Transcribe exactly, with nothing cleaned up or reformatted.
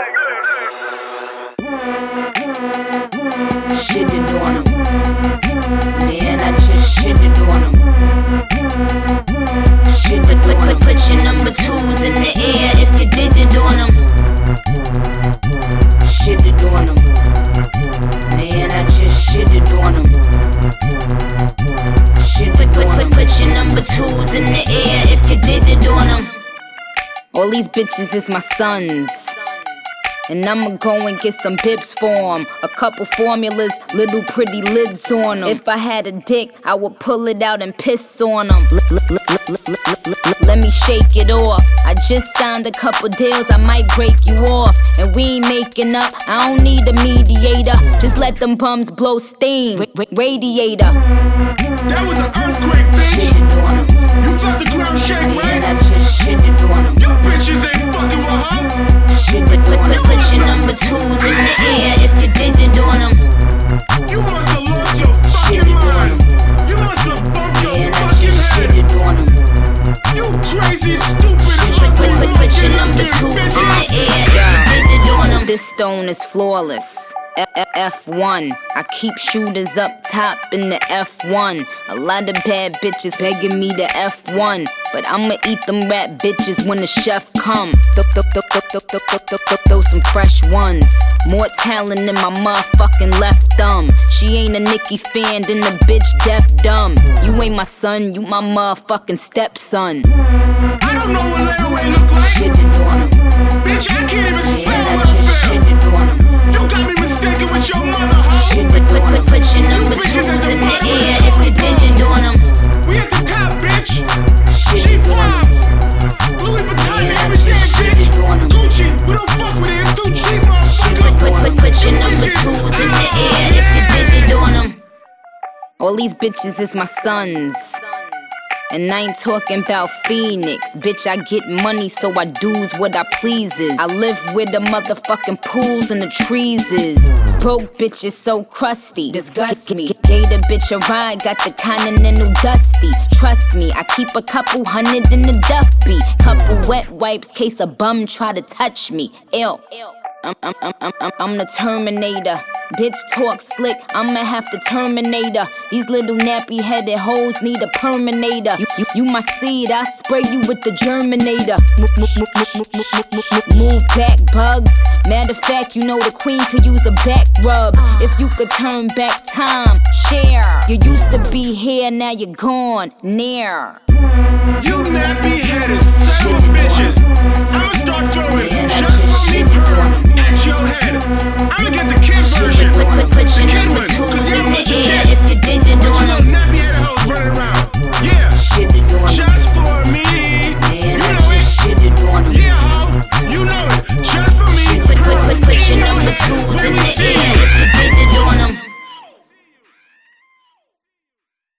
Shitted on him. Man, I just shitted on him. Shitted on him. Put, put your number twos in the air if you did it on him. Shitted on him. Man, I just shitted on him. Shitted put, put, put, put your number twos in the air if you did it on him. All these bitches is my sons, and I'ma go and get some bibs for 'em. A couple formulas, little pretty lids on 'em. If I had a dick, I would pull it out and piss on 'em. Let me shake it off. I just signed a couple deals, I might break you off. And we ain't making up, I don't need a mediator. Just let them bums blow steam, Ra- radiator. That was an earthquake, bitch. Shitted on 'em. You felt the ground shake, right? Man, I just shitted on 'em. You bitches ain't fucking with her. Shitted on 'em. Put your number twos in the air if you did it on 'em. You must have lost your fucking mind. You must have bumped your Man, I fucking just head. shitted on 'em. You crazy, stupid, Put, put, put, put your number fucking twos in bitches. the air if you did it on 'em. This stone is flawless. F one. I keep shooters up top in the F one. A lot of bad bitches begging me to F one, but I'ma eat them rat bitches when the chef come. Throw, throw, throw, throw, throw, throw, throw, throw, throw, throw some fresh ones. More talent than my motherfucking left thumb. She ain't a Nicki fan, then the bitch deaf dumb. You ain't my son, you my motherfucking stepson. I don't know what Larry look like. Shitted on him. Bitch, I can't even Man, spell I what I just feel. shitted on him. You got me mistaken with your mother, hoe. Put, put, put, put your number You twos bitches at the in the bottom of air the if you did it on them. We at the top, bitch. She Shitted on fly. them. Louis Vuitton, Man, I everything, just bitch. shitted on 'em. Gucci, we don't fuck with it. It's too cheap, Put, motherfucker. put, put, put your You number bitches- twos in the air if you did it on them. All these bitches is my sons, and I ain't talking about Phoenix. Bitch, I get money, so I do's what I pleases. I live where the motherfucking pools and the trees is. Broke bitches so crusty, disgust me. Gave the bitch a ride, got the continental dusty. Trust me, I keep a couple hundred in the duffy. Couple wet wipes, case a bum try to touch me. Ew. I'm, I'm, I'm, I'm, I'm, I'm the Terminator. Bitch talk slick, I'ma have to terminate her. These little nappy headed hoes need a perminator. You, you, you my seed, I spray you with the germinator. Move, move, move, move, move, move, move, move, move back, bugs. Matter of fact, you know the queen could use a back rub. If you could turn back time, share. You used to be here, now you're gone, near. You nappy headed son of a bitch.